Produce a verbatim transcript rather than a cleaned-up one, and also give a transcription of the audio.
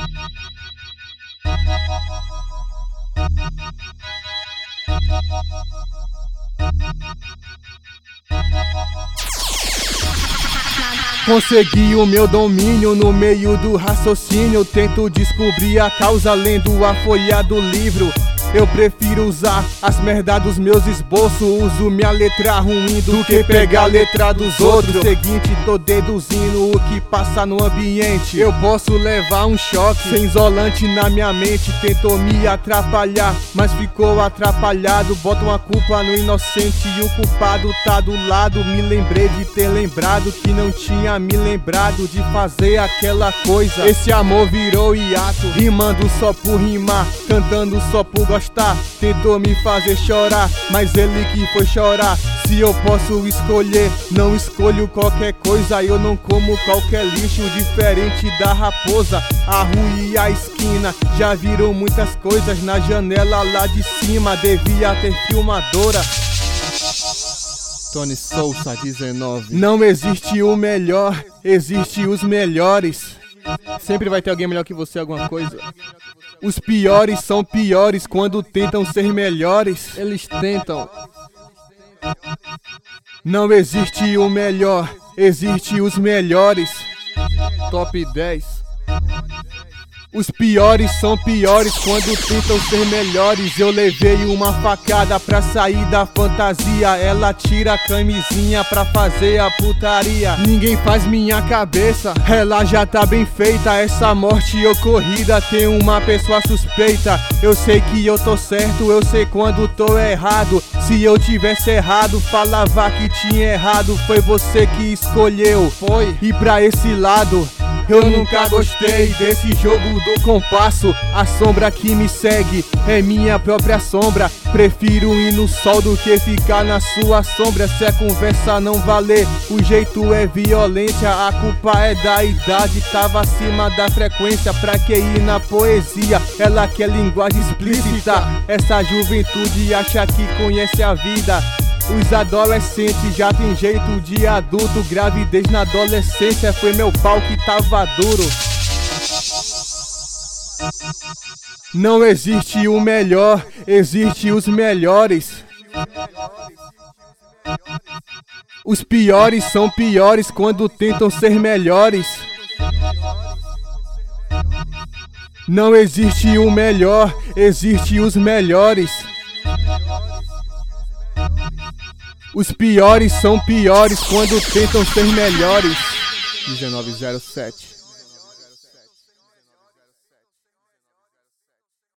Consegui o meu domínio no meio do raciocínio. Tento descobrir a causa lendo a folha do livro. Eu prefiro usar as merda dos meus esboços. Uso minha letra ruim do que pegar a letra dos outros. Seguinte, tô deduzindo o que passa no ambiente. Eu posso levar um choque sem isolante na minha mente. Tentou me atrapalhar, mas ficou atrapalhado. Botam a culpa no inocente e o culpado tá do lado. Me lembrei de ter lembrado que não tinha me lembrado de fazer aquela coisa. Esse amor virou hiato, rimando só por rimar, cantando só por gostar. Tentou me fazer chorar, mas ele que foi chorar. Se eu posso escolher, não escolho qualquer coisa. Eu não como qualquer lixo, diferente da raposa. A rua e a esquina já viram muitas coisas. Na janela lá de cima devia ter filmadora. Tony Souza dezenove. Não existe o melhor, existe os melhores. Sempre vai ter alguém melhor que você em alguma coisa. Os piores são piores quando tentam ser melhores. Eles tentam. Não existe o melhor, existe os melhores. Top dez. Os piores são piores quando tentam ser melhores. Eu levei uma facada pra sair da fantasia. Ela tira a camisinha pra fazer a putaria. Ninguém faz minha cabeça, ela já tá bem feita. Essa morte ocorrida tem uma pessoa suspeita. Eu sei que eu tô certo, eu sei quando tô errado. Se eu tivesse errado, falava que tinha errado. Foi você que escolheu, foi, ir pra esse lado. Eu nunca gostei desse jogo do compasso. A sombra que me segue é minha própria sombra. Prefiro ir no sol do que ficar na sua sombra. Se a conversa não valer, o jeito é violência. A culpa é da idade, tava acima da frequência. Pra que ir na poesia? Ela quer linguagem explícita. Essa juventude acha que conhece a vida. Os adolescentes já tem jeito de adulto. Gravidez na adolescência foi meu pau que tava duro. Não existe o melhor, existe os melhores. Os piores são piores quando tentam ser melhores. Não existe o melhor, existe os melhores. Os piores são piores quando tentam ser melhores. dezenove zero sete